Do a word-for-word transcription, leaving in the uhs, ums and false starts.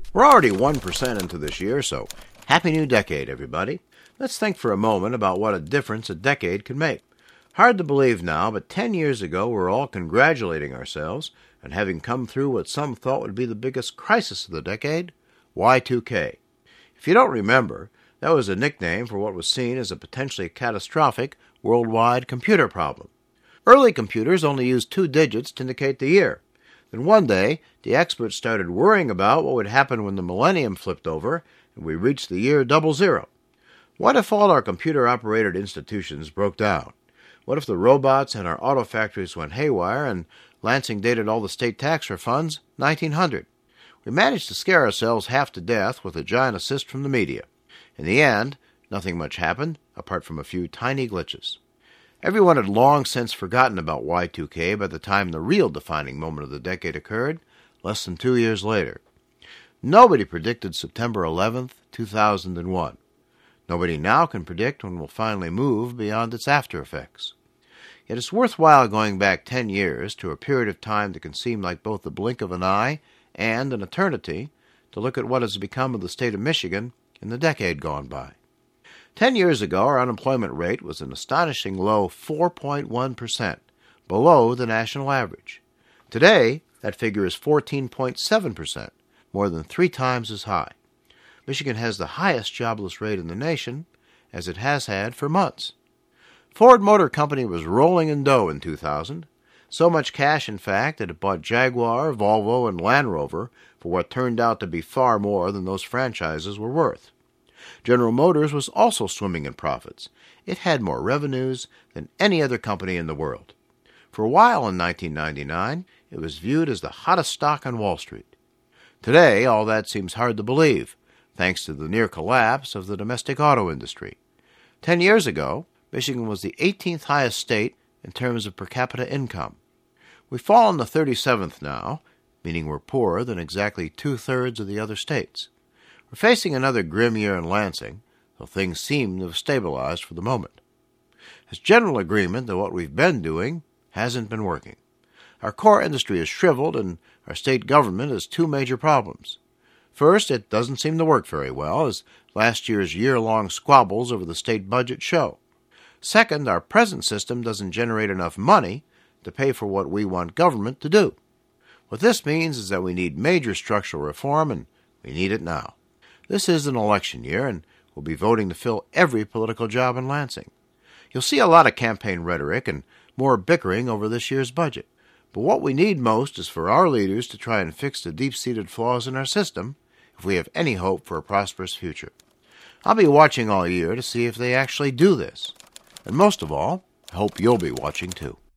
We're already one percent into this year, so happy new decade, everybody. Let's think for a moment about what a difference a decade can make. Hard to believe now, but ten years ago we were all congratulating ourselves on having come through what some thought would be the biggest crisis of the decade, Y two K. If you don't remember, that was a nickname for what was seen as a potentially catastrophic worldwide computer problem. Early computers only used two digits to indicate the year. Then one day, the experts started worrying about what would happen when the millennium flipped over and we reached the year double zero. What if all our computer-operated institutions broke down? What if the robots in our auto factories went haywire and Lansing dated all the state tax refunds nineteen hundred? We managed to scare ourselves half to death with a giant assist from the media. In the end, nothing much happened, apart from a few tiny glitches. Everyone had long since forgotten about Y two K by the time the real defining moment of the decade occurred, less than two years later. Nobody predicted September eleventh, two thousand one. Nobody now can predict when we'll finally move beyond its after effects. Yet it's worthwhile going back ten years to a period of time that can seem like both the blink of an eye and an eternity to look at what has become of the state of Michigan in the decade gone by. Ten years ago, our unemployment rate was an astonishing low four point one percent, below the national average. Today, that figure is fourteen point seven percent, more than three times as high. Michigan has the highest jobless rate in the nation, as it has had for months. Ford Motor Company was rolling in dough in two thousand, so much cash, in fact, that it bought Jaguar, Volvo, and Land Rover for what turned out to be far more than those franchises were worth. General Motors was also swimming in profits. It had more revenues than any other company in the world. For a while in nineteen ninety-nine, it was viewed as the hottest stock on Wall Street. Today, all that seems hard to believe, thanks to the near collapse of the domestic auto industry. Ten years ago, Michigan was the eighteenth highest state in terms of per capita income. We've fallen to thirty-seventh now, meaning we're poorer than exactly two-thirds of the other states. We're facing another grim year in Lansing, though things seem to have stabilized for the moment. There's general agreement that what we've been doing hasn't been working. Our core industry is shriveled, and our state government has two major problems. First, it doesn't seem to work very well, as last year's year-long squabbles over the state budget show. Second, our present system doesn't generate enough money to pay for what we want government to do. What this means is that we need major structural reform, and we need it now. This is an election year, and we'll be voting to fill every political job in Lansing. You'll see a lot of campaign rhetoric and more bickering over this year's budget. But what we need most is for our leaders to try and fix the deep-seated flaws in our system if we have any hope for a prosperous future. I'll be watching all year to see if they actually do this. And most of all, I hope you'll be watching too.